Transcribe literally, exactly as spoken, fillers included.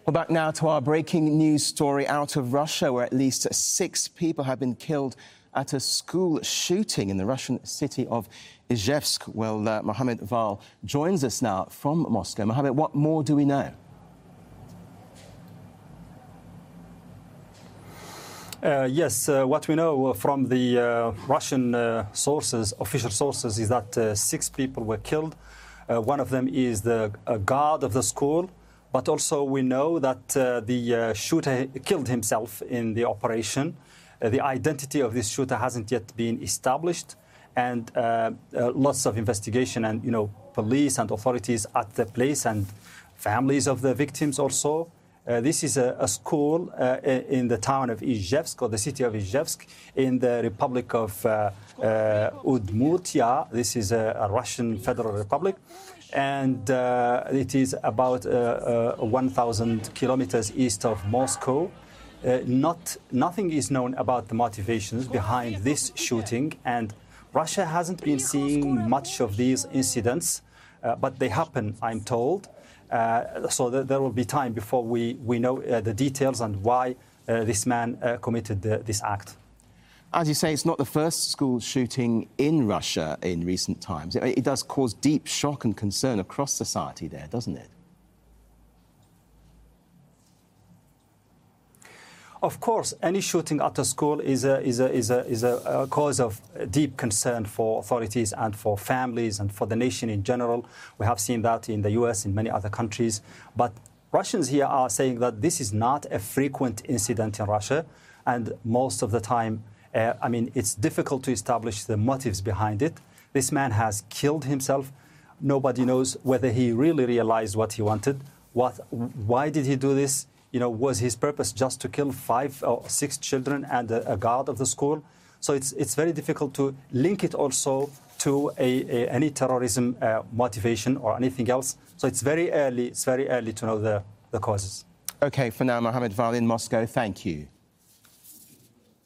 Well, back now to our breaking news story out of Russia, where at least six people have been killed at a school shooting in the Russian city of Izhevsk. Well, uh, Mohammed Val joins us now from Moscow. Mohammed, what more do we know? Uh, yes, uh, what we know from the uh, Russian uh, sources, official sources, is that uh, six people were killed. Uh, one of them is the uh, guard of the school. But also we know that uh, the uh, shooter killed himself in the operation. Uh, the identity of this shooter hasn't yet been established, and uh, uh, lots of investigation and, you know, police and authorities at the place and families of the victims also. Uh, this is a, a school uh, in the town of Izhevsk, or the city of Izhevsk, in the Republic of uh, uh, Udmurtia. This is a, a Russian Federal Republic. And uh, it is about uh, uh, one thousand kilometers east of Moscow. Uh, not, nothing is known about the motivations behind this shooting, and Russia hasn't been seeing much of these incidents, uh, but they happen, I'm told. Uh, so th there will be time before we, we know uh, the details and why uh, this man uh, committed the, this act. As you say, it's not the first school shooting in Russia in recent times. It, it does cause deep shock and concern across society there, doesn't it? Of course, any shooting at a school is a, is a, is a, is a, a cause of deep concern for authorities and for families and for the nation in general. We have seen that in the U S, in many other countries. But Russians here are saying that this is not a frequent incident in Russia, and most of the time, Uh, I mean, it's difficult to establish the motives behind it. This man has killed himself. Nobody knows whether he really realized what he wanted. What, why did he do this? You know, was his purpose just to kill five or six children and a, a guard of the school? So it's, it's very difficult to link it also to a, a, any terrorism uh, motivation or anything else. So it's very early, it's very early to know the, the causes. OK, for now, Mohammed Val in Moscow, thank you.